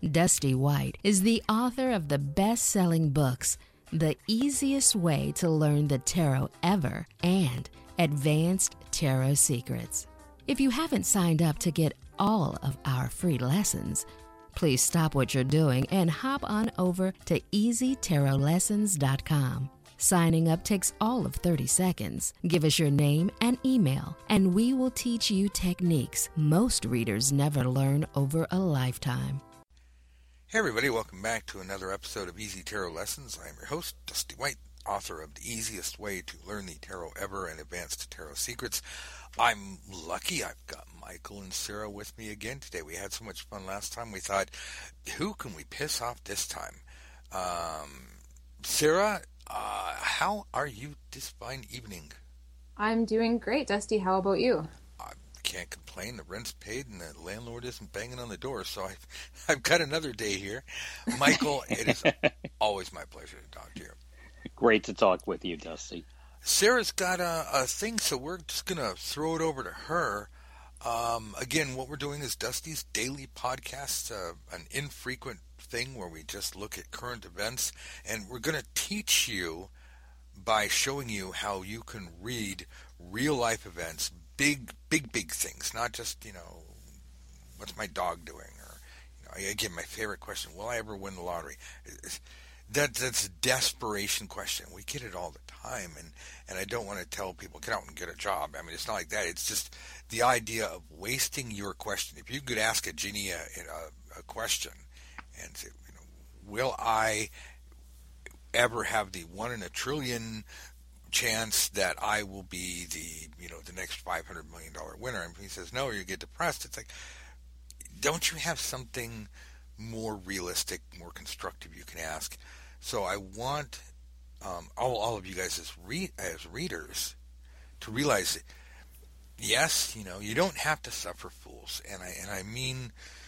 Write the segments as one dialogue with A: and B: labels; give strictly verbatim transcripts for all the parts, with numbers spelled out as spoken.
A: Dusty White is the author of the best-selling books, The Easiest Way to Learn the Tarot Ever and Advanced Tarot Secrets. If you haven't signed up to get all of our free lessons, please stop what you're doing and hop on over to easy tarot lessons dot com. Signing up takes all of thirty seconds. Give us your name and email, and we will teach you techniques most readers never learn over a lifetime.
B: Hey everybody, welcome back to another episode of Easy Tarot Lessons. I am your host, Dusty White, author of The Easiest Way to Learn the Tarot Ever and Advanced Tarot Secrets. I'm lucky I've got Michael and Sarah with me again today. We had so much fun last time. We thought, who can we piss off this time? Um, Sarah, uh, how are you this fine evening?
C: I'm doing great, Dusty. How about you?
B: I can't complain. The rent's paid and the landlord isn't banging on the door, so I've, I've got another day here. Michael, it is always my pleasure to talk to you.
D: Great to talk with you, Dusty.
B: Sarah's got a, a thing, so we're just going to throw it over to her. Um, again, what we're doing is Dusty's daily podcast, uh, an infrequent thing where we just look at current events, and we're going to teach you by showing you how you can read real-life events, big, big, big things, not just, you know, what's my dog doing? Or, you know, again, my favorite question, will I ever win the lottery? That, that's a desperation question. We get it all the time, and, and I don't want to tell people, get out and get a job. I mean, it's not like that. It's just the idea of wasting your question. If you could ask a genie a, a, a question and say, you know, will I ever have the one in a trillion chance that I will be the, you know, the next five hundred million dollars winner? And he says no, or you get depressed. It's like, don't you have something more realistic, more constructive you can ask? So I want um, all, all of you guys as re- as readers to realize that, yes, you know, you don't have to suffer fools, and I and I mean,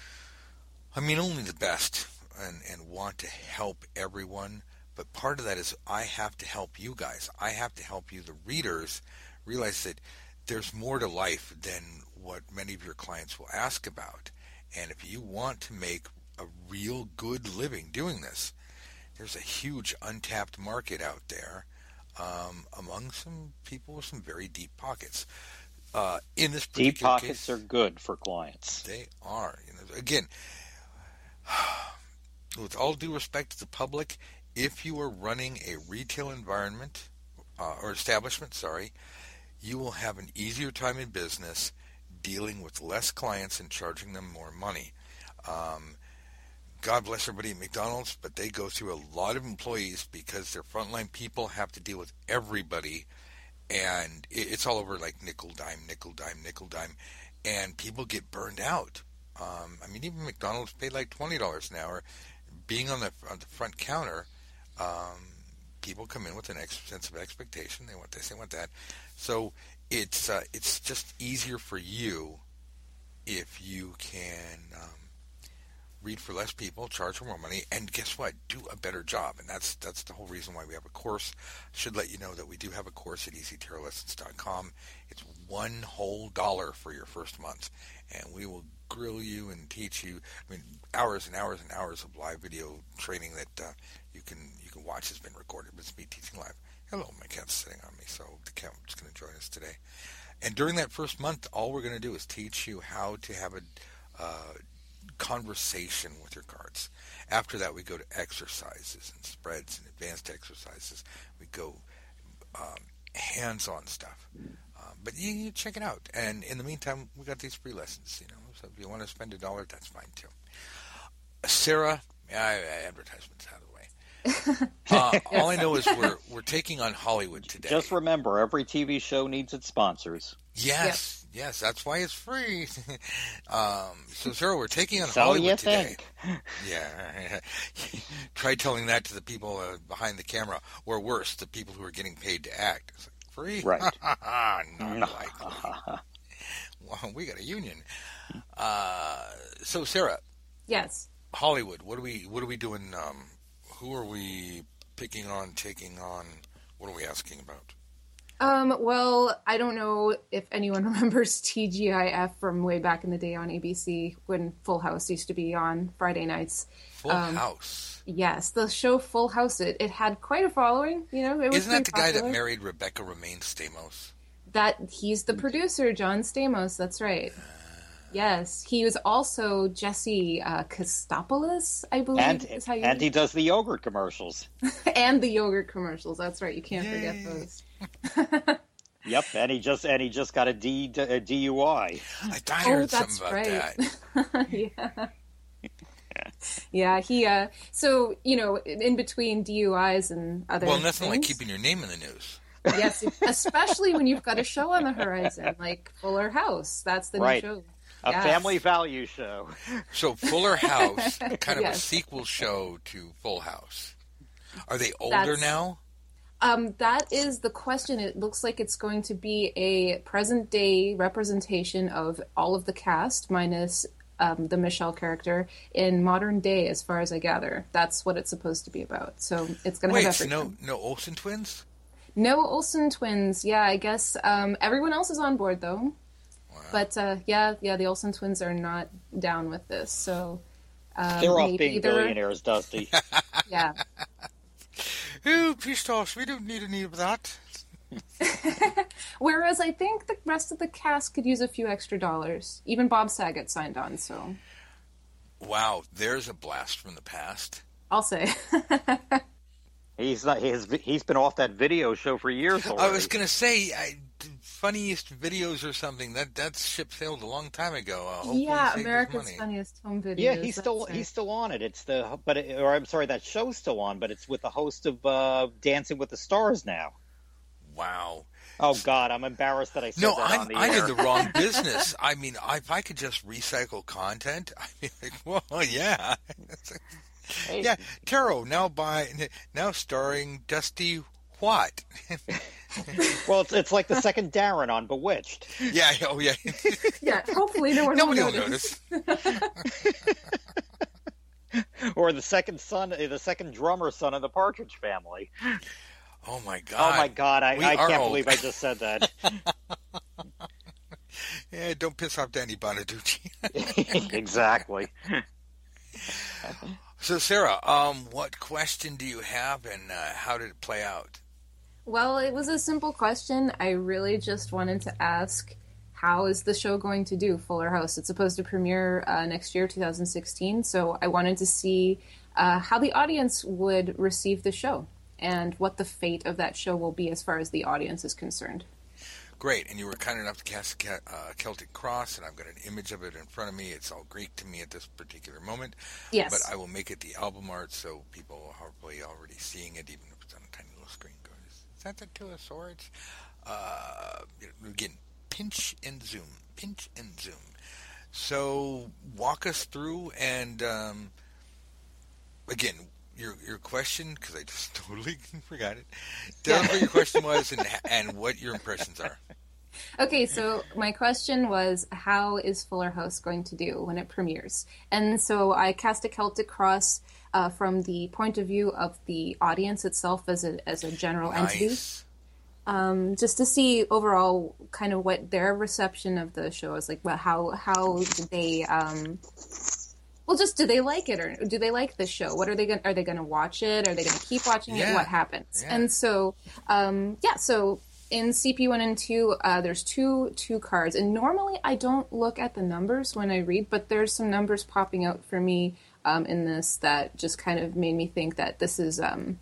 B: I mean only the best, and and want to help everyone. But part of that is I have to help you guys. I have to help you, the readers, realize that there's more to life than what many of your clients will ask about. And if you want to make a real good living doing this, there's a huge untapped market out there um, among some people with some very deep pockets. Uh, in this particular
D: deep pockets
B: case,
D: are good for clients.
B: They are. You know, again, with all due respect to the public, if you are running a retail environment uh, or establishment, sorry, you will have an easier time in business dealing with less clients and charging them more money. Um, God bless everybody at McDonald's, but they go through a lot of employees because their frontline people have to deal with everybody, and it's all over like nickel, dime, nickel, dime, nickel, dime, and people get burned out. Um, I mean, even McDonald's paid like twenty dollars an hour. Being on the on the front counter, um, people come in with an ex- sense of expectation. They want this, they want that. So it's uh, it's just easier for you if you can um, read for less people, charge for more money, and guess what? Do a better job. And that's that's the whole reason why we have a course. I should let you know that we do have a course at easy tarot lessons dot com. It's one whole dollar for your first month, and we will grill you and teach you. I mean, hours and hours and hours of live video training that uh, you can you can watch has been recorded. But it's me teaching live. Hello, my cat's sitting on me, so the cat is going to join us today. And during that first month, all we're going to do is teach you how to have a uh, conversation with your cards. After that, we go to exercises and spreads and advanced exercises. We go um, hands-on stuff. Um, but you, you check it out. And in the meantime, we got these free lessons. You know, so if you want to spend a dollar, that's fine too. Sarah, yeah, advertisements out of the way. uh, all I know is we're we're taking on Hollywood today.
D: Just remember, every T V show needs its sponsors.
B: Yes, yep. yes, that's why it's free. um, so, Sarah, we're taking on
D: so
B: Hollywood
D: you
B: today.
D: Think.
B: Yeah, try telling that to the people uh, behind the camera, or worse, the people who are getting paid to act. It's like, free?
D: Right.
B: Not likely. Well, we got a union. Uh, so, Sarah.
C: Yes.
B: Hollywood. What are we? What are we doing? Um, who are we picking on? Taking on? What are we asking about?
C: Um, well, I don't know if anyone remembers T G I F from way back in the day on A B C when Full House used to be on Friday nights.
B: Full
C: um,
B: House.
C: Yes, the show Full House, it, it had quite a following, you know, it was
B: Isn't that
C: pretty
B: the guy
C: popular.
B: that married Rebecca Romaine Stamos?
C: That, he's the producer, John Stamos, that's right. Yes, he was also Jesse uh, Kostopoulos, I believe
D: And,
C: is how you
D: and he does the yogurt commercials.
C: and the yogurt commercials, that's right, you can't
B: Yay.
C: forget those.
D: Yep, and he just and he just got a, D, a D U I.
B: I thought I
C: Oh,
B: heard
C: that's
B: something about
C: right.
B: that.
C: yeah. Yeah, he, uh, so, you know, in between D U Is and other
B: Well, nothing like
C: things,
B: keeping your name in the news.
C: yes, especially when you've got a show on the horizon, like Fuller House. That's the
D: Right.
C: new show.
D: A
C: Yes.
D: family value show.
B: So Fuller House, kind of a
C: Yes.
B: sequel show to Full House. Are they older
C: That's-
B: now?
C: Um, that is the question. It looks like it's going to be a present day representation of all of the cast, minus um, the Michelle character, in modern day, as far as I gather. That's what it's supposed to be about. So it's going to
B: Wait,
C: have
B: so
C: everything.
B: no, no Olsen twins?
C: No Olsen twins. Yeah, I guess um, everyone else is on board though.
B: Wow.
C: But uh, yeah, yeah, the Olsen twins are not down with this. So um,
D: They're off
C: maybe
D: being
C: they're-
D: billionaires, Dusty.
C: Yeah.
B: Ooh, Pistos, we don't need any of that.
C: Whereas I think the rest of the cast could use a few extra dollars. Even Bob Saget signed on, so
B: Wow, there's a blast from the past.
C: I'll say.
D: He's not. He's he's been off that video show for years already.
B: I was going to say, I, funniest videos or something. That that ship sailed a long time ago. Uh, hopefully
C: Yeah,
B: he saved his
C: America's
B: money.
C: Funniest Home Videos.
D: Yeah, he's
C: that's
D: still
C: right.
D: he's still on it. It's the but it, or I'm sorry, that show's still on, but it's with the host of uh, Dancing with the Stars now.
B: Wow.
D: Oh God, I'm embarrassed that I said
B: No,
D: that
B: I'm
D: on the
B: I'm
D: air.
B: in the wrong business. I mean, I, if I could just recycle content, I mean, like, well, yeah,
D: Hey,
B: yeah. Taro now by now starring Dusty What?
D: Well, it's it's like the second Darren on Bewitched.
B: yeah. Oh, yeah.
C: Yeah, hopefully no one
B: Nobody
C: will
B: will
C: notice.
B: notice.
D: Or the second son, the second drummer son of the Partridge Family.
B: Oh my God.
D: Oh my God, I,
B: We
D: I
B: are
D: can't
B: old.
D: believe I just said that.
B: Yeah, don't piss off Danny Bonaducci.
D: Exactly.
B: So, Sarah, um, what question do you have, and uh, how did it play out?
C: Well, it was a simple question. I really just wanted to ask, how is the show going to do, Fuller House? It's supposed to premiere uh, next year, two thousand sixteen, so I wanted to see uh, how the audience would receive the show and what the fate of that show will be as far as the audience is concerned.
B: Great, and you were kind enough to cast a uh, Celtic Cross, and I've got an image of it in front of me. It's all Greek to me at this particular moment.
C: Yes.
B: But I will make it the album art so people are probably already seeing it, even if it's on a tiny little screen. Go, is that the Two of Swords? Uh, again, pinch and zoom. Pinch and zoom. So walk us through, and um, again, your your question, because I just totally forgot it. Tell us what your question was and and what your impressions are.
C: Okay, so my question was, how is Fuller House going to do when it premieres? And so I cast a Celtic Cross uh, from the point of view of the audience itself as a as a general entity,
B: Nice.
C: um, just to see overall kind of what their reception of the show is like. Well, how how did they? Um, well, just do they like it, or do they like the show? What are they going? Are they going to watch it? Are they going to keep watching
B: Yeah.
C: it? What happens?
B: Yeah.
C: And so, um, yeah, so. In C P one and two, uh, there's two two cards, and normally I don't look at the numbers when I read, but there's some numbers popping out for me um, in this that just kind of made me think that this is um,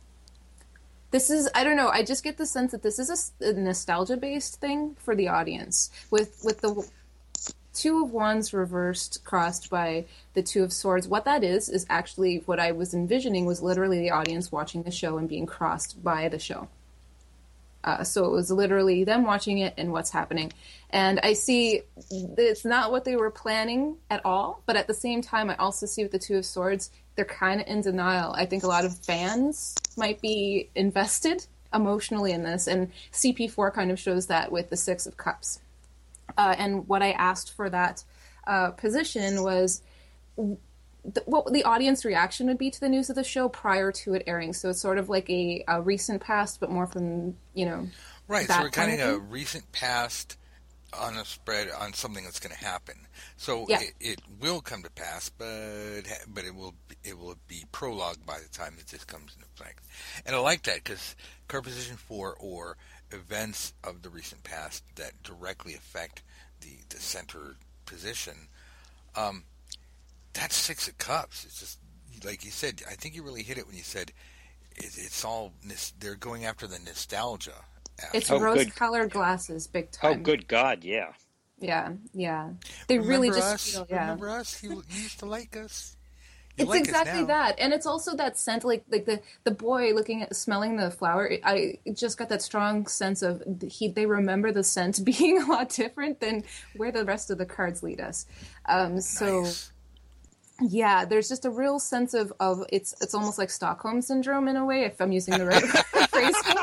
C: this is I don't know. I just get the sense that this is a, a nostalgia based thing for the audience with with the Two of Wands reversed, crossed by the Two of Swords. What that is is actually what I was envisioning was literally the audience watching the show and being crossed by the show. Uh, so it was literally them watching it and what's happening. And I see it's not what they were planning at all, but at the same time, I also see with the Two of Swords, they're kind of in denial. I think a lot of fans might be invested emotionally in this, and C P four kind of shows that with the Six of Cups. Uh, and what I asked for that uh, position was th- what the audience reaction would be to the news of the show prior to it airing. So it's sort of like a, a recent past, but more from, you know,
B: Right, so
C: that
B: we're
C: kind
B: counting
C: of
B: a
C: thing.
B: recent past on a spread on something that's going to happen. So
C: Yeah.
B: it, it will come to pass, but but it will be, it will be prologue by the time that this comes into effect. And I like that because card position four or events of the recent past that directly affect the, the center position. Um, that's Six of Cups. It's just like you said. I think you really hit it when you said it, it's all they're going after the nostalgia.
C: It's
D: Oh, good.
C: rose-colored glasses, big
D: Oh,
C: time.
D: good God, yeah.
C: Yeah, yeah. They really
B: Remember
C: just
B: us?
C: feel, yeah.
B: Remember us? You, you used to like us. You
C: It's
B: like us
C: exactly
B: now.
C: that, and it's also that scent, like like the the boy looking at smelling the flower. I just got that strong sense of he. They remember the scent being a lot different than where the rest of the cards lead us. Um, so.
B: Nice.
C: Yeah, there's just a real sense of, of it's it's almost like Stockholm syndrome in a way, if I'm using the right phrasing.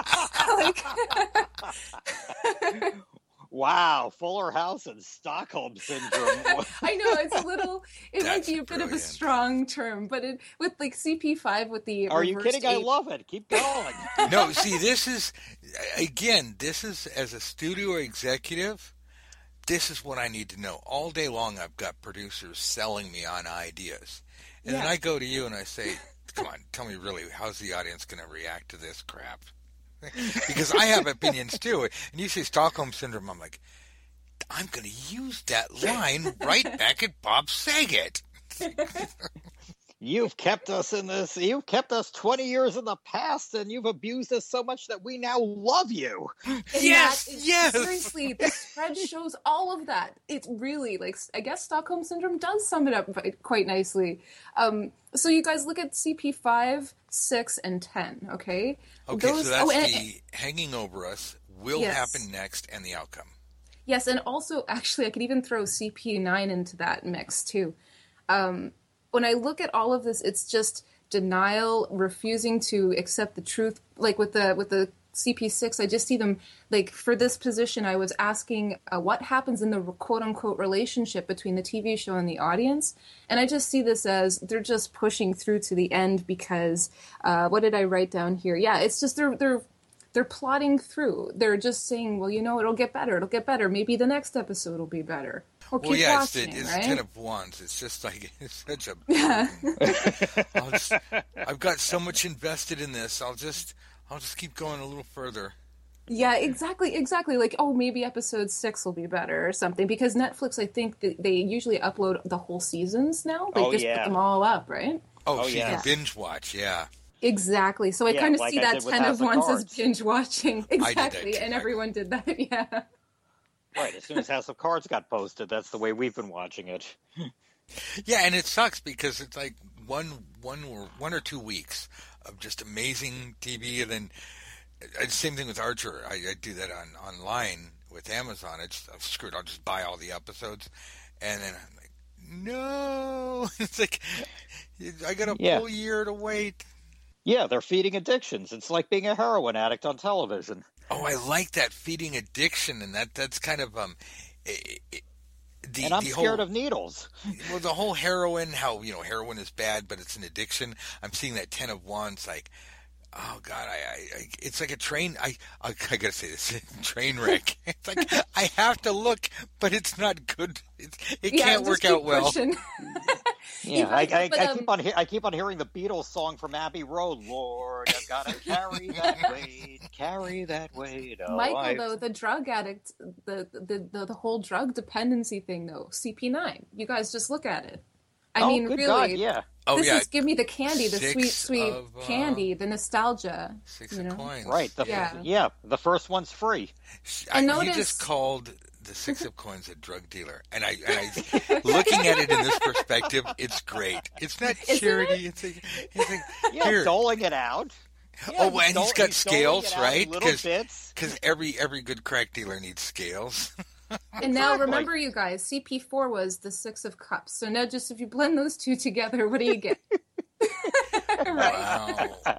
C: Like,
D: Wow, Fuller House and Stockholm Syndrome.
C: I know it's a little, it might
B: That's
C: be a bit of a
B: brilliant.
C: strong term, but it with like C P five with the
D: Are you
C: reversed
D: kidding? I
C: eight-
D: love it. Keep going.
B: No, see, this is, again, this is, as a studio executive, this is what I need to know. All day long, I've got producers selling me on ideas. And then
C: Yeah.
B: I go to you and I say, come on, tell me really, how's the audience going to react to this crap? Because I have opinions too. And you say Stockholm Syndrome, I'm like, I'm going to use that line right back at Bob Saget.
D: You've kept us in this. You've kept us twenty years in the past, and you've abused us so much that we now love you.
C: And
B: Yes,
C: that is-
B: yes.
C: Seriously, the spread shows all of that. It's really like I guess Stockholm syndrome does sum it up quite nicely. Um, so you guys look at C P five, six, and ten. Okay.
B: Okay,
C: Those-
B: so that's
C: oh, and-
B: the hanging over us, will
C: Yes.
B: happen next, and the outcome.
C: Yes, and also actually I could even throw C P nine into that mix too. Um, when I look at all of this, it's just denial, refusing to accept the truth. Like with the with the C P six, I just see them like for this position. I was asking uh, what happens in the quote unquote relationship between the T V show and the audience, and I just see this as they're just pushing through to the end because uh, what did I write down here? Yeah, it's just they're they're. They're plotting through. They're just saying, well, you know, it'll get better. It'll get better. Maybe the next episode will be better. We'll keep
B: Well, yeah, it's,
C: watching,
B: the, it's
C: right?
B: Ten of Wands. It's just like, it's such a burden. I'll just, I've got so much invested in this. I'll just, I'll just keep going a little further.
C: Yeah, exactly, exactly. Like, oh, maybe episode six will be better or something. Because Netflix, I think that they usually upload the whole seasons now. They
D: Oh,
C: just
D: yeah.
C: put them all up, right?
B: Oh,
D: Oh,
B: so you
D: yeah.
B: can binge watch, yeah.
C: Exactly. So I
D: Yeah,
C: kind of
D: like
C: see
D: I
C: that
D: did with
C: ten
D: House
C: of
D: of
C: Wands as
D: Cards.
C: binge watching.
B: that
C: Exactly.
B: too.
C: And
B: I-
C: everyone did that, yeah.
D: Right, as soon as House of Cards got posted, that's the way we've been watching it.
B: Yeah, and it sucks because it's like one, one or one or two weeks of just amazing T V, and then uh, same thing with Archer. I, I do that on online with Amazon. It's I'm screwed. I'll just buy all the episodes, and then I'm like, no, it's like I got a
D: Yeah.
B: full year to wait.
D: Yeah, they're feeding addictions. It's like being a heroin addict on television.
B: Oh, I like that feeding addiction, and that that's kind of um, it, it, the
D: And I'm
B: the
D: scared
B: whole,
D: of needles.
B: well, the whole heroin, how, you know, heroin is bad, but it's an addiction. I'm seeing that Ten of Wands, like, oh God, I, I, I it's like a train. I, I, I gotta say this, train wreck. It's like I have to look, but it's not good. It's, it
C: Yeah,
B: can't
C: just
B: work
C: keep
B: out well.
C: pushing.
D: Yeah, I, I,
C: but,
D: I
C: um,
D: keep on he- I keep on hearing the Beatles song from Abbey Road. Lord, I've got to carry that weight, carry that weight. Oh,
C: Michael,
D: I-
C: though, the drug addict, the, the the the whole drug dependency thing, though, C P nine. You guys just look at it. I
D: oh,
C: mean,
D: good
C: really,
D: God, yeah.
B: Oh
C: this
B: yeah,
C: is give me the candy, the
B: Six
C: sweet, sweet
B: of, uh,
C: candy, the nostalgia.
B: six
C: you
B: of
C: know?
B: coins.
D: Right, the,
C: Yeah.
D: yeah. The first one's free.
B: I,
C: And
B: you
C: notice-
B: just called the Six of Coins a drug dealer, and I, and I, looking at it in this perspective, it's great. It's not
C: Isn't
B: charity. It's like, it's like
D: Yeah,
B: here.
D: doling it out. Yeah,
B: Oh, and
D: dole-
B: he's got
D: doling
B: scales,
D: it out in
B: right?
D: Little
B: 'Cause-
D: bits.
B: Because every every good crack dealer needs scales.
C: And now
D: Exactly.
C: remember, you guys, C P four was the Six of Cups. So now, just if you blend those two together, what do you get? Right.
B: Wow.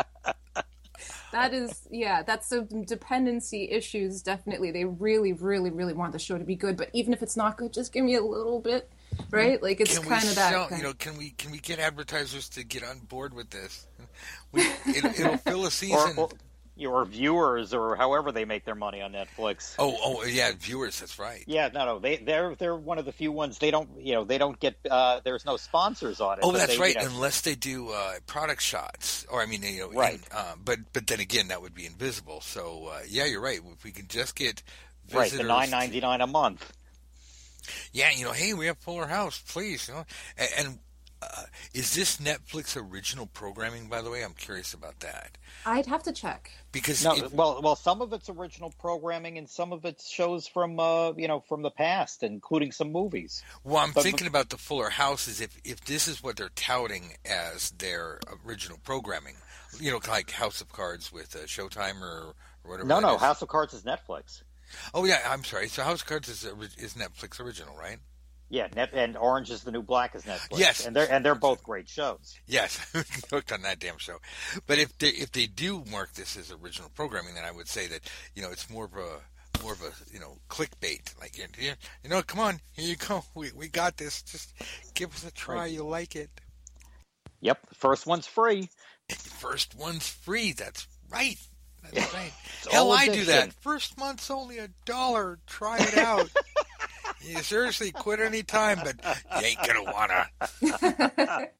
C: That is, yeah, that's some dependency issues, definitely. They really, really, really want the show to be good, but even if it's not good, just give me a little bit, right? Like, it's
B: Can we
C: kind of that.
B: sell,
C: kind
B: you know, can we can we get advertisers to get on board with this? We, it, it'll fill a
D: Or,
B: season.
D: or, Your viewers, or however they make their money on Netflix.
B: Oh, oh, yeah, viewers. That's right.
D: Yeah, no, no, they they're they're one of the few ones. They don't, you know, they don't get. Uh, there's no sponsors on it.
B: Oh,
D: but
B: that's
D: they,
B: right.
D: You know,
B: Unless they do uh, product shots, or I mean, you know,
D: right.
B: In, uh, but but then again, that would be invisible. So uh, yeah, you're right. If we can just get visitors,
D: right, the nine ninety nine a month.
B: Yeah, you know, hey, we have Fuller House, please. You know, and. and Uh, is this Netflix original programming, by the way? I'm curious about that.
C: I'd have to check.
B: Because
D: no,
B: if,
D: well, well, some of it's original programming, and some of it's shows from, uh, you know, from the past, including some movies.
B: Well, I'm
D: but,
B: thinking about the Fuller House is if if this is what they're touting as their original programming, you know, like House of Cards with uh, Showtime or, or whatever.
D: No, no,
B: is.
D: House of Cards is Netflix.
B: Oh yeah, I'm sorry. So House of Cards is is Netflix original, right?
D: Yeah, Net, and Orange is the New Black is Netflix.
B: Yes,
D: and they're and they're both great shows.
B: Yes, hooked on that damn show. But if they if they do mark this as original programming, then I would say that you know it's more of a more of a you know clickbait. Like you you know, come on, here you go. We we got this. Just give us a try. Right. You'll like it.
D: Yep, the first one's free.
B: First one's free. That's right. That's right. Hell, I do that. First month's only a dollar. Try it out. You seriously quit any time, but you ain't gonna wanna.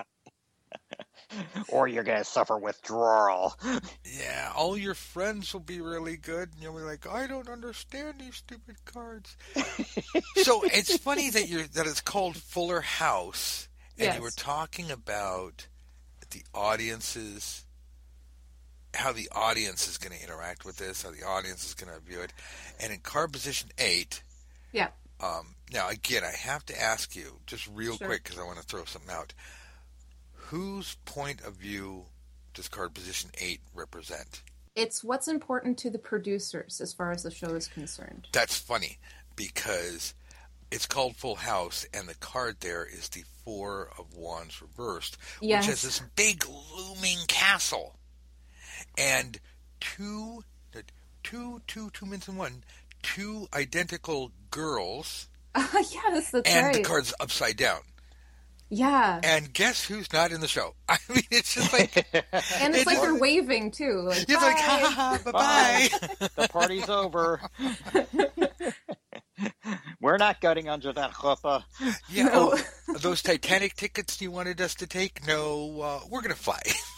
D: Or you're gonna suffer withdrawal.
B: Yeah, all your friends will be really good, and you'll be like, I don't understand these stupid cards. So it's funny that you're that it's called Fuller House, and yes. You were talking about the audiences, how the audience is going to interact with this, how the audience is going to view it, and in card position eight.
C: Yeah.
B: Um, now, again, I have to ask you, just real
C: sure.
B: quick, because I want to throw something out. Whose point of view does card position eight represent?
C: It's what's important to the producers as far as the show is concerned.
B: That's funny, because it's called Full House, and the card there is the Four of Wands reversed,
C: yes.
B: which has this big looming castle. And two, two, two, two minutes in one, two identical girls.
C: Uh, yes, that's
B: and
C: right.
B: And the card's upside down.
C: Yeah.
B: And guess who's not in the show? I mean, it's just like...
C: and it's, it's like they're waving, too. Like,
B: it's
C: bye.
B: like, ha, ha, ha, bye-bye.
D: The party's over. We're not getting under that chuppah.
B: Yeah, no. Oh, those Titanic tickets you wanted us to take? No, uh, we're going to fly.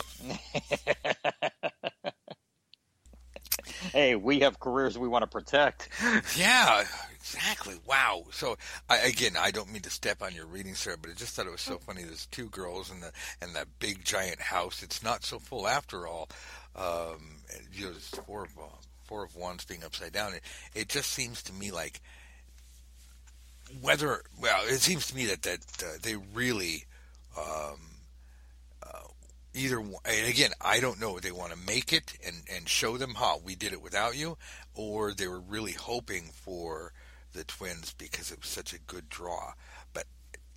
D: Hey, we have careers we want to protect.
B: Yeah, exactly. Wow. So, I, again, I don't mean to step on your reading, sir, but I just thought it was so funny. There's two girls in the and that big giant house. It's not so full after all. Um, you know, there's four of uh, four of wands being upside down. It, it just seems to me like whether well, it seems to me that that uh, they really. Um, Either, and again, I don't know if they want to make it and, and show them how we did it without you, or they were really hoping for the twins because it was such a good draw. But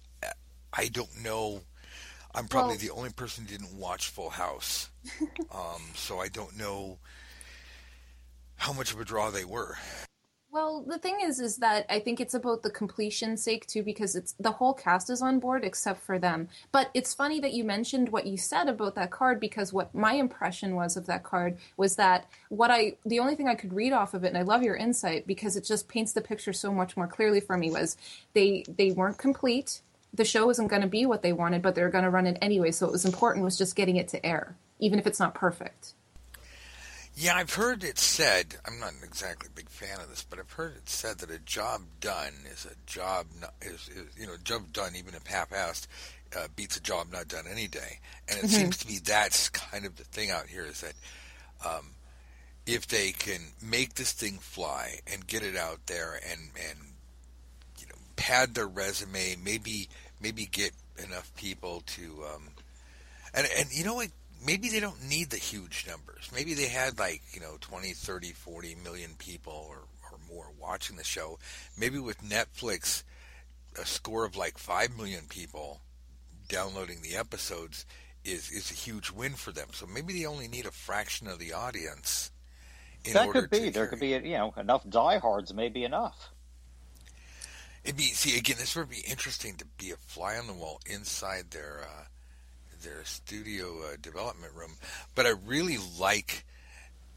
B: I don't know. I'm probably well, the only person who didn't watch Full House, um, so I don't know how much of a draw they were.
C: Well, the thing is, is that I think it's about the completion's sake, too, because it's the whole cast is on board except for them. But it's funny that you mentioned what you said about that card, because what my impression was of that card was that what I, the only thing I could read off of it, and I love your insight because it just paints the picture so much more clearly for me, was they, they weren't complete. The show isn't going to be what they wanted, but they're going to run it anyway. So it was important was just getting it to air, even if it's not perfect.
B: Yeah, I've heard it said, I'm not exactly a big fan of this, but I've heard it said that a job done is a job, not, is, is you know, a job done, even if half-assed, uh, beats a job not done any day. And it mm-hmm. seems to me that's kind of the thing out here is that um, if they can make this thing fly and get it out there and, and you know, pad their resume, maybe maybe get enough people to, um, and, and you know what, maybe they don't need the huge numbers. Maybe they had like, you know, twenty, thirty, forty million people or, or more watching the show. Maybe with Netflix, a score of like five million people downloading the episodes is, is a huge win for them. So maybe they only need a fraction of the audience. In
D: that
B: order
D: could be.
B: To
D: there
B: carry.
D: could be, you know, enough diehards may be enough.
B: It'd be, see, again, this would be interesting to be a fly on the wall inside their, uh, their studio uh, development room, but I really like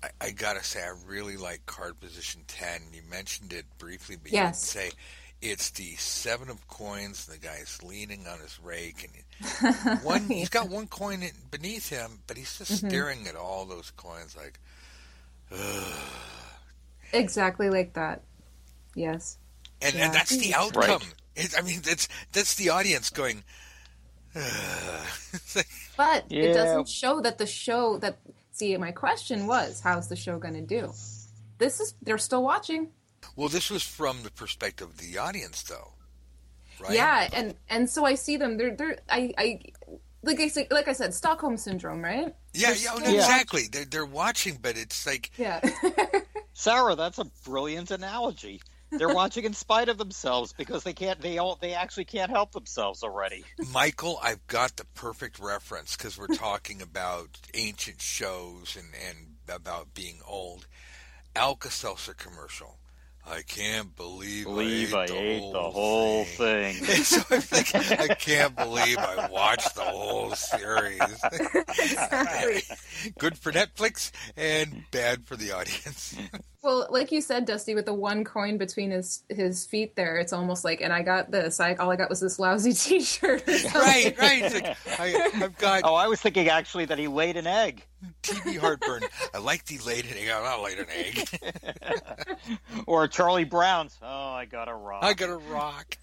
B: I, I gotta say, I really like card position ten. You mentioned it briefly, but
C: Yes.
B: you didn't say it's the seven of coins. And the guy's leaning on his rake, and one he's got one coin in, beneath him, but he's just
C: Mm-hmm.
B: staring at all those coins like, ugh.
C: Exactly like that. Yes.
B: And
C: Yeah.
B: and that's the
D: Right.
B: outcome. It, I mean, that's that's the audience going. Ugh. It's like,
C: But
D: Yeah.
C: it doesn't show that the show that see my question was how's the show going to do? This is they're still watching.
B: well, this was from the perspective of the audience, though, right?
C: Yeah, and and so I see them they're they're I I like I said like I said Stockholm syndrome, right?
B: Yeah,
C: They're
B: yeah,
C: still
B: exactly. They're they're watching, but it's like,
C: Yeah.
D: Sarah, that's a brilliant analogy. They're watching in spite of themselves because they can't. They all. They actually can't help themselves already.
B: Michael, I've got the perfect reference because we're talking about ancient shows and, and about being old. Alka-Seltzer commercial. I can't believe,
D: Believe
B: I
D: I
B: ate, the,
D: ate
B: whole
D: the whole
B: thing.
D: thing.
B: So I'm thinking, I can't believe I watched the whole series.
C: Exactly.
B: Good for Netflix and bad for the audience.
C: Well, like you said, Dusty, with the one coin between his his feet there, it's almost like, and I got this. I all I got was this lousy T-shirt.
B: Right, right. It's like, I, I've got
D: Oh, I was thinking actually that he laid an egg.
B: T V heartburn. I like the laid an egg. I'll laid an egg.
D: Or Charlie Brown's. Oh, I got a rock.
B: I got a rock.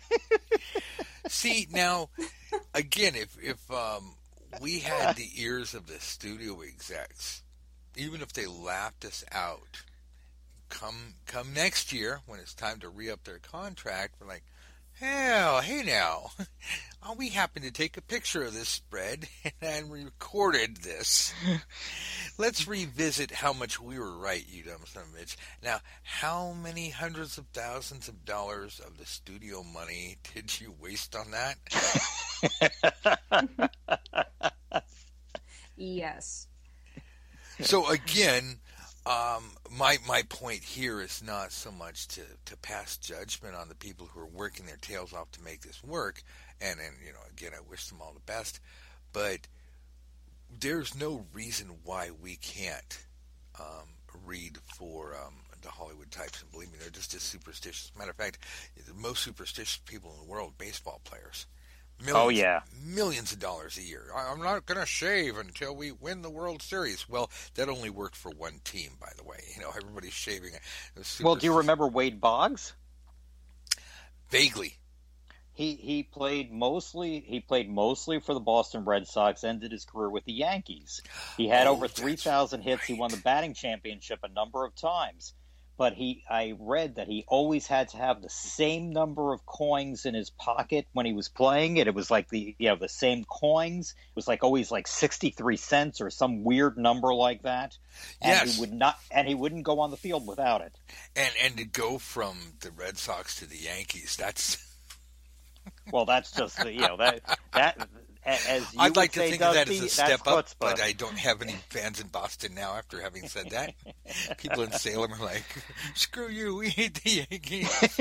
B: See, now, again, if if um, we had the ears of the studio execs, even if they laughed us out, come come next year when it's time to re-up their contract, we're like, hell, hey now, oh, we happened to take a picture of this spread and recorded this. Let's revisit how much we were right, you dumb son of a bitch. Now, how many hundreds of thousands of dollars of the studio money did you waste on that?
C: Yes.
B: So again, um, my my point here is not so much to, to pass judgment on the people who are working their tails off to make this work, and, and you know, again, I wish them all the best, but there's no reason why we can't um, read for um, the Hollywood types, and believe me, they're just as superstitious. Matter of fact, the most superstitious people in the world, baseball players. Millions,
D: Oh, yeah.
B: millions of dollars a year. I'm not going to shave until we win the World Series. Well, that only worked for one team, by the way. You know, everybody's shaving.
D: Well, do you remember Wade Boggs?
B: Vaguely.
D: He he played mostly he played mostly for the Boston Red Sox. Ended his career with the Yankees. He had
B: Oh,
D: over
B: that's
D: three thousand hits. He won the batting championship a number of times. But he I read that he always had to have the same number of coins in his pocket when he was playing it. It was like the you know the same coins. It was like always like sixty-three cents or some weird number like that. And
B: Yes.
D: he would not and he wouldn't go on the field without it.
B: And and to go from the Red Sox to the Yankees, that's.
D: Well, that's just you know that that as you
B: I'd
D: would
B: like to
D: say,
B: think of that as
D: Dusty,
B: a step
D: that's
B: up,
D: chutzpah.
B: but I don't have any fans in Boston now after having said that. People in Salem are like, screw you, we hate the Yankees.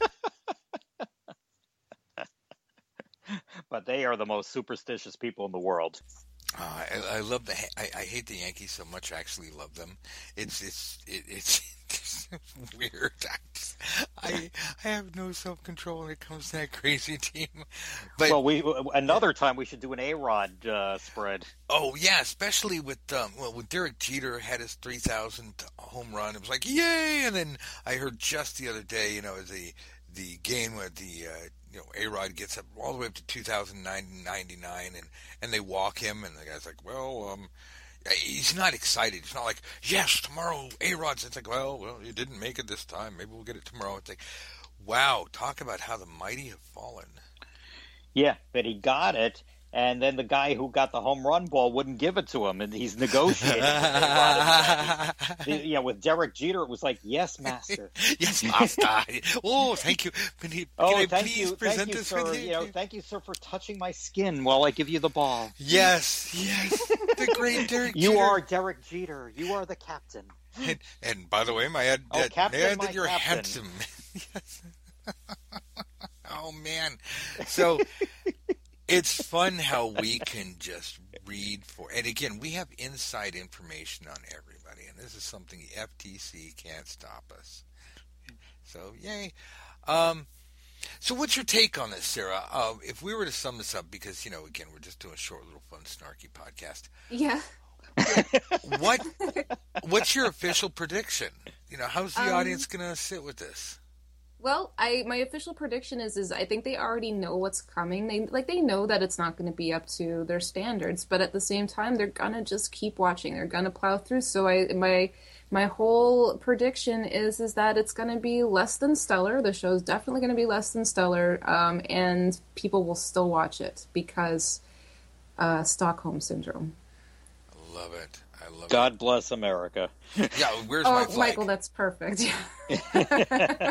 D: But they are the most superstitious people in the world.
B: Uh, I, I love the. I, I hate the Yankees so much. I actually love them. It's it's it, it's, it's weird. I, just, I I have no self control when it comes to that crazy team. But
D: Well, we another time we should do an A-Rod uh, spread.
B: oh yeah, especially with um, well, when Derek Jeter had his three thousandth home run, it was like yay! And then I heard just the other day, you know, the the game where the uh, you know A-Rod gets up all the way up to two thousand ninety-nine, and and they walk him, and the guy's like, well, um, he's not excited. It's not like yes, tomorrow A-Rod's. It's like well, well, you didn't make it this time. Maybe we'll get it tomorrow. It's like wow, talk about how the mighty have fallen.
D: Yeah, but he got it, and then the guy who got the home run ball wouldn't give it to him, and he's negotiating. with A-Rod. You know, with Derek Jeter, it was like, yes, master.
B: Yes, master. Oh, thank you. Can, he,
D: Oh,
B: can I
D: thank
B: please
D: you,
B: present
D: thank you,
B: this
D: sir.
B: with
D: You know, thank you, sir, for touching my skin while I give you the ball.
B: Yes, yes. The great Derek
D: You
B: Jeter.
D: are Derek Jeter. You are the captain.
B: And, and by the way, my ad,
D: Oh,
B: ad,
D: Captain,
B: ad
D: my
B: that you're
D: Captain.
B: handsome. Yes. Oh man. So It's fun how we can just read for, and again, we have inside information on everybody, and this is something the F T C can't stop us. So, yay. Um, so what's your take on this, Sarah? Uh, if we were to sum this up, because, you know, again, we're just doing a short, little, fun, snarky podcast.
C: Yeah.
B: What What's your official prediction? You know, how's the
C: Um,
B: audience going to sit with this?
C: Well, I my official prediction is is I think they already know what's coming. They like they know that it's not going to be up to their standards, but at the same time, they're gonna just keep watching. They're gonna plow through. So I my my whole prediction is is that it's going to be less than stellar. The show's definitely going to be less than stellar, um, and people will still watch it because uh, Stockholm syndrome.
B: I love it. I love
D: God
B: it.
D: bless America.
B: Yeah, where's my
C: Oh,
B: flag?
C: Michael, that's perfect. Yeah.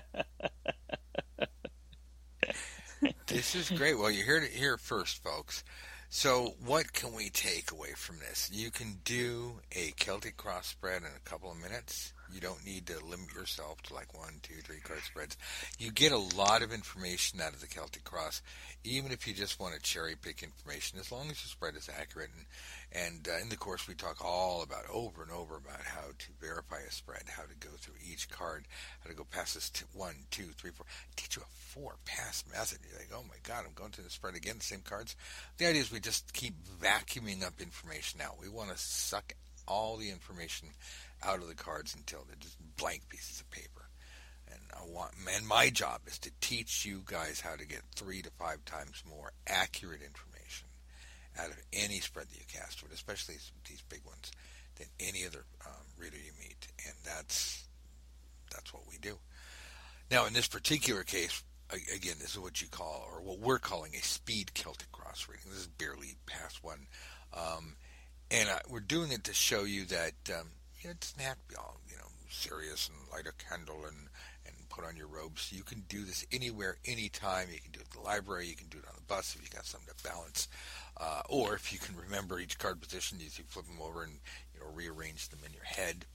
B: This is great. Well, you're here to hear first, folks. So what can we take away from this? You can do a Celtic cross spread in a couple of minutes. You don't need to limit yourself to like one, two, three card spreads. You get a lot of information out of the Celtic cross, even if you just want to cherry pick information, as long as the spread is accurate. And, and uh, in the course, we talk all about over and over about how to verify a spread, how to go through each card, how to go past this t- one, two, three, four. I teach you a four pass method. You're like, oh my God, I'm going through the spread again, the same cards. The idea is we just keep vacuuming up information out. We want to suck all the information out of the cards until they're just blank pieces of paper. And I want, and my job is to teach you guys how to get three to five times more accurate information out of any spread that you cast with, especially these big ones, than any other um, reader you meet. And that's that's what we do. Now, in this particular case, again, this is what you call, or what we're calling, a speed Celtic cross reading. This is barely past one. Um, and uh, we're doing it to show you that um, you know, it doesn't have to be all, you know, serious and light a candle and, and put on your robes. You can do this anywhere, anytime. You can do it at the library. You can do it on the bus if you got something to balance. Uh, or if you can remember each card position, you can flip them over and, you know, rearrange them in your head.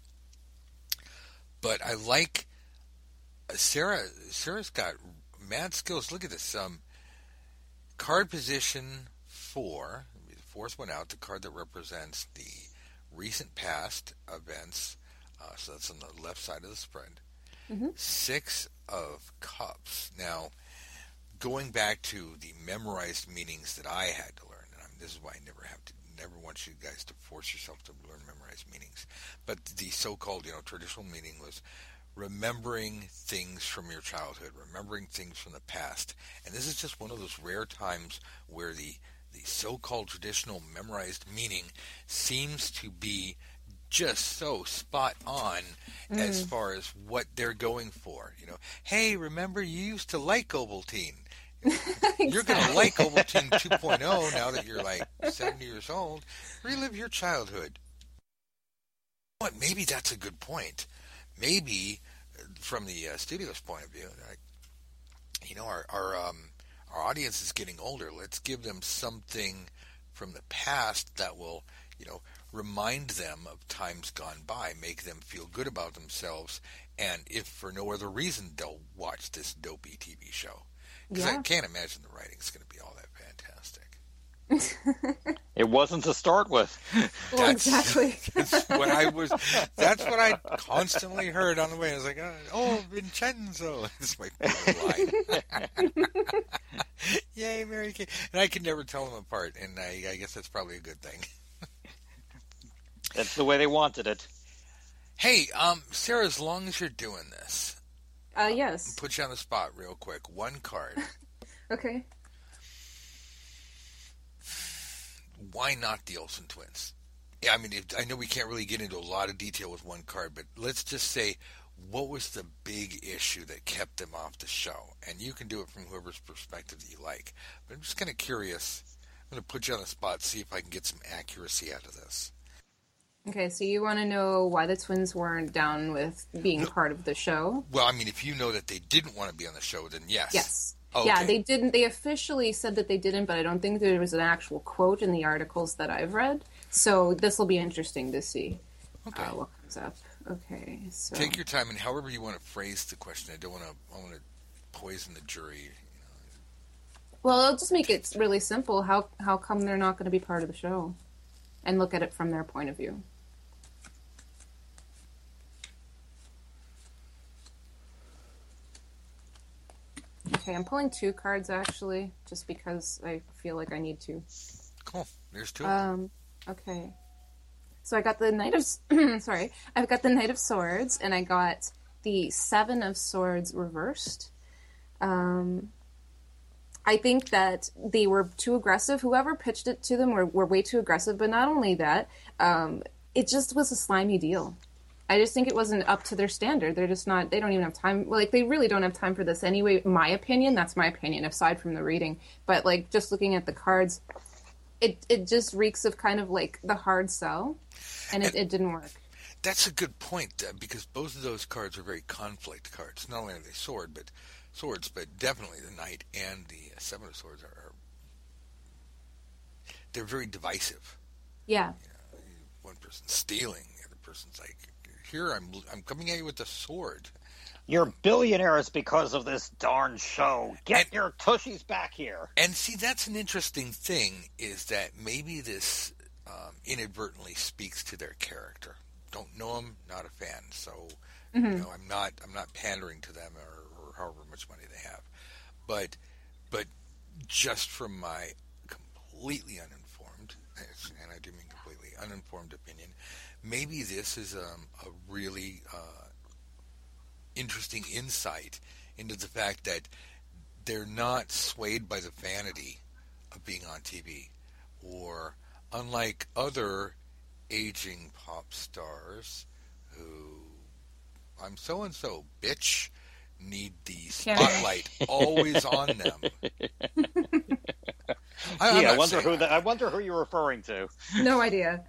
B: But I like uh, Sarah. Sarah's got mad skills. Look at this. Um, card position four, the fourth one out, the card that represents the recent past events. Uh, so that's on the left side of the spread.
C: Mm-hmm.
B: Six of Cups. Now, going back to the memorized meanings that I had to learn, and I'm, this is why I never have to, never want you guys to force yourself to learn memorized meanings. But the so-called, you know, traditional meaning was remembering things from your childhood, remembering things from the past. And this is just one of those rare times where the, the so-called traditional memorized meaning seems to be just so spot on mm. as far as what they're going for. You know, hey, remember you used to like Ovaltine. Exactly. You're going to like Ovaltine two point oh now that you're like seventy years old. Relive your childhood. What? Maybe that's a good point. Maybe from the uh, studio's point of view, like, you know, our our um, our audience is getting older. Let's give them something from the past that will, you know, remind them of times gone by, make them feel good about themselves, and if for no other reason, they'll watch this dopey T V show. Because yeah. I can't imagine the writing's going to be all that fantastic.
D: It wasn't to start with.
C: Well,
B: that's,
C: exactly.
B: That's what I was. That's what I constantly heard on the way. I was like, "Oh, Vincenzo!" That's my favorite line. Yay, Mary Kay! And I can never tell them apart, and I, I guess that's probably a good thing.
D: That's the way they wanted it.
B: Hey, um, Sarah, as long as you're doing this,
C: uh, yes,
B: I'll put you on the spot real quick. One card.
C: Okay.
B: Why not the Olsen twins? Yeah, I mean, it, I know we can't really get into a lot of detail with one card, but let's just say, what was the big issue that kept them off the show? And you can do it from whoever's perspective that you like. But I'm just kind of curious. I'm going to put you on the spot, see if I can get some accuracy out of this.
C: Okay, so you want to know why the twins weren't down with being
B: no,
C: part of the show?
B: Well, I mean, if you know that they didn't want to be on the show, then yes.
C: Yes.
B: Okay.
C: Yeah, they didn't. They officially said that they didn't, but I don't think there was an actual quote in the articles that I've read. So this will be interesting to see
B: okay.
C: uh, what comes up. Okay, so
B: take your time and however you want to phrase the question. I don't want to. I want to poison the jury. You
C: Well, it'll just make it really simple. How how come they're not going to be part of the show? And look at it from their point of view. Okay, I'm pulling two cards actually, just because I feel like I need to.
B: Cool. There's two.
C: Um, okay. So I got the Knight of sorry, I've got the Knight of Swords, and I got the Seven of Swords reversed. Um, I think that they were too aggressive. Whoever pitched it to them were, were way too aggressive. But not only that, um, it just was a slimy deal. I just think it wasn't up to their standard. They're just not, they don't even have time. Like, they really don't have time for this anyway. My opinion, that's my opinion, aside from the reading. But, like, just looking at the cards, it, it just reeks of kind of, like, the hard sell. And it, and it didn't work.
B: That's a good point, uh, because both of those cards are very conflict cards. Not only are they sword, but swords, but definitely the Knight and the uh, Seven of Swords are, are they're very divisive.
C: Yeah.
B: You know, one person's stealing, the other person's like, here, I'm I'm coming at you with a sword.
D: You're billionaires because of this darn show. Get and, your tushies back here.
B: And see, that's an interesting thing, is that maybe this um, inadvertently speaks to their character. Don't know them, not a fan. So, mm-hmm. you know, I'm not I'm not pandering to them or, or however much money they have. But but just from my completely uninformed, and I do mean completely uninformed opinion, maybe this is um, a really uh, interesting insight into the fact that they're not swayed by the vanity of being on T V, or unlike other aging pop stars who, I'm so-and-so, bitch, need the spotlight always on them.
D: I, yeah, I wonder who the, I wonder who you're referring to.
C: No idea.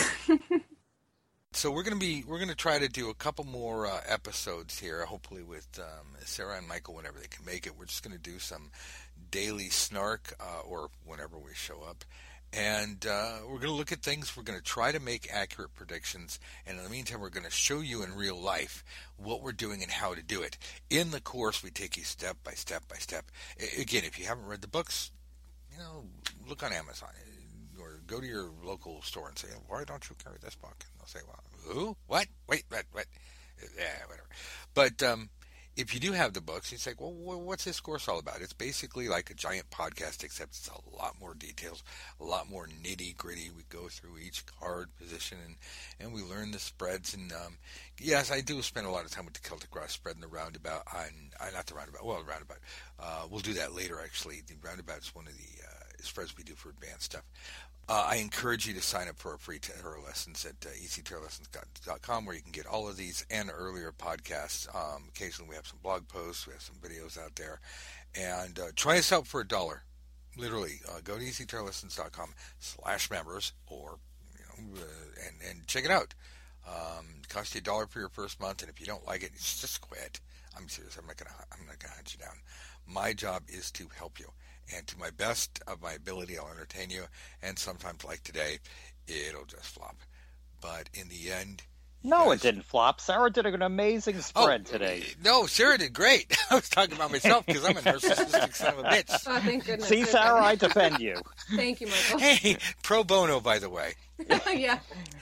B: So we're gonna be we're gonna try to do a couple more uh, episodes here, hopefully with um, Sarah and Michael whenever they can make it. We're just gonna do some daily snark uh, or whenever we show up, and uh, we're gonna look at things. We're gonna try to make accurate predictions, and in the meantime, we're gonna show you in real life what we're doing and how to do it. In the course, we take you step by step by step. I- again, if you haven't read the books, you know, look on Amazon. Or go to your local store and say, why don't you carry this book? And they'll say, well, who? What? Wait, what? What? Yeah, whatever. But um, if you do have the books, you say, well, what's this course all about? It's basically like a giant podcast, except it's a lot more details, a lot more nitty-gritty. We go through each card position, and, and we learn the spreads. And um, yes, I do spend a lot of time with the Celtic Cross spread and the roundabout. On, uh, not the roundabout, well, the roundabout. Uh, we'll do that later, actually. The roundabout is one of the uh, spreads we do for advanced stuff. Uh, I encourage you to sign up for our free tarot lessons at uh, e c tarot lessons dot com, where you can get all of these and earlier podcasts. Um, occasionally we have some blog posts, we have some videos out there. And uh, try us out for a dollar. Literally, uh, go to e c tarot lessons dot com slash members, or, you know, uh, and, and check it out. Um, it costs you a dollar for your first month, and if you don't like it, just quit. I'm serious. I'm not gonna. I'm not gonna hunt you down. My job is to help you. And to my best of my ability, I'll entertain you. And sometimes, like today, it'll just flop. But in the end...
D: No,
B: guys...
D: it didn't flop. Sarah did an amazing spread
B: oh,
D: today.
B: No, Sarah did great. I was talking about myself because I'm a narcissistic son of a bitch.
C: Oh, thank goodness.
D: See, Sarah, I defend you.
C: Thank you, Michael.
B: Hey, pro bono, by the way.
C: Yeah.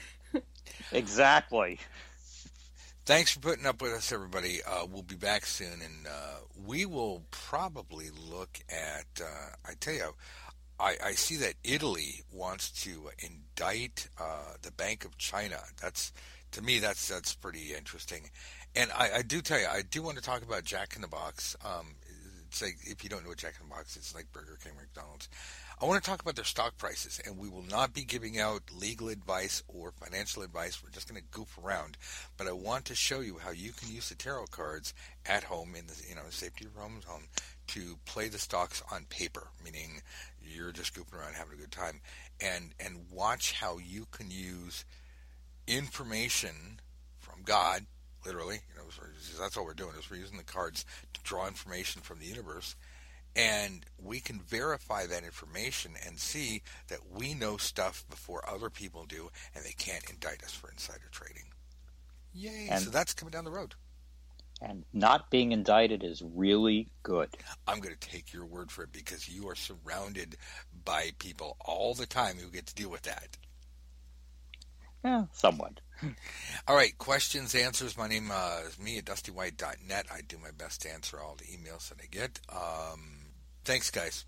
D: Exactly.
B: Thanks for putting up with us, everybody. Uh, we'll be back soon, and uh, we will probably look at, uh, I tell you, I, I see that Italy wants to indict uh, the Bank of China. That's, to me, that's that's pretty interesting. And I, I do tell you, I do want to talk about Jack in the Box. Um, it's like, if you don't know what Jack in the Box is, it's like Burger King, McDonald's. I want to talk about their stock prices, and we will not be giving out legal advice or financial advice. We're just going to goof around. But I want to show you how you can use the tarot cards at home, in the you know safety of your own home, to play the stocks on paper, meaning you're just goofing around having a good time, and and watch how you can use information from God, literally. You know, that's all we're doing is we're using the cards to draw information from the universe. And we can verify that information and see that we know stuff before other people do, and they can't indict us for insider trading. Yay! And, so that's coming down the road.
D: And not being indicted is really good.
B: I'm going to take your word for it because you are surrounded by people all the time who get to deal with that.
D: Yeah, somewhat.
B: All right, questions, answers. My name uh, is me at dusty white dot net. I do my best to answer all the emails that I get. Um, thanks, guys.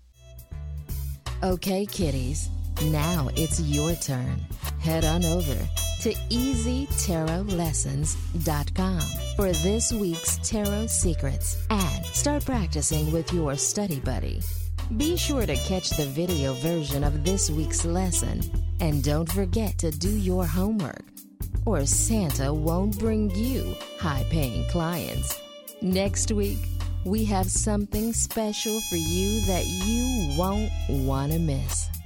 A: Okay, kiddies, now it's your turn. Head on over to easy tarot lessons dot com for this week's tarot secrets and start practicing with your study buddy. Be sure to catch the video version of this week's lesson and don't forget to do your homework or Santa won't bring you high-paying clients. Next week, we have something special for you that you won't want to miss.